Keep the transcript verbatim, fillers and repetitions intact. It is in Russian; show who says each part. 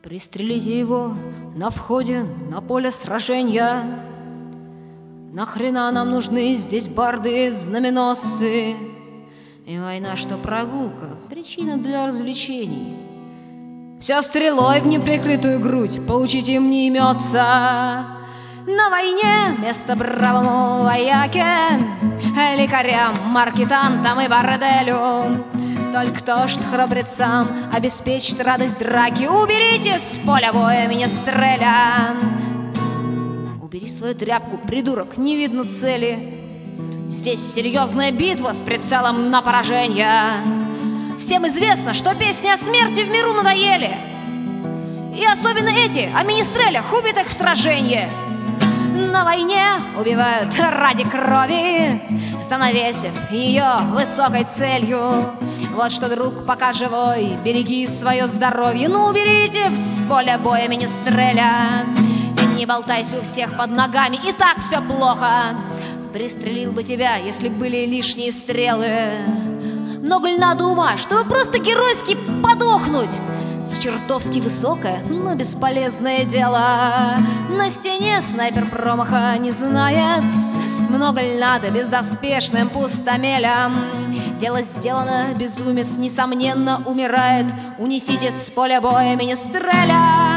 Speaker 1: Пристрелите его на входе на поле сражения. Нахрена нам нужны здесь барды и знаменосцы? И война, что прогулка, причина для развлечений. Все стрелой в неприкрытую грудь получить им не имется. На войне место бравому вояке, лекарям, маркетантам и борделю. Только кто ж храбрецам обеспечит радость драки? Уберите с поля боя министреля. Убери свою тряпку, придурок, не видно цели. Здесь серьезная битва с прицелом на поражение. Всем известно, что песни о смерти в миру надоели. И особенно эти о министрелях, убитых в сражении. На войне убивают ради крови, занавесив ее высокой целью. Вот что, друг, пока живой, береги свое здоровье. Ну, уберите с поля боя министреля. И не болтайся у всех под ногами, и так все плохо. Пристрелил бы тебя, если б были лишние стрелы. Много ли надо ума, чтобы просто геройски подохнуть? С чертовски высокое, но бесполезное дело. На стене снайпер промаха не знает. Много ли надо бездоспешным пустомелям? Дело сделано, безумец, несомненно, умирает. Унесите с поля боя министреля.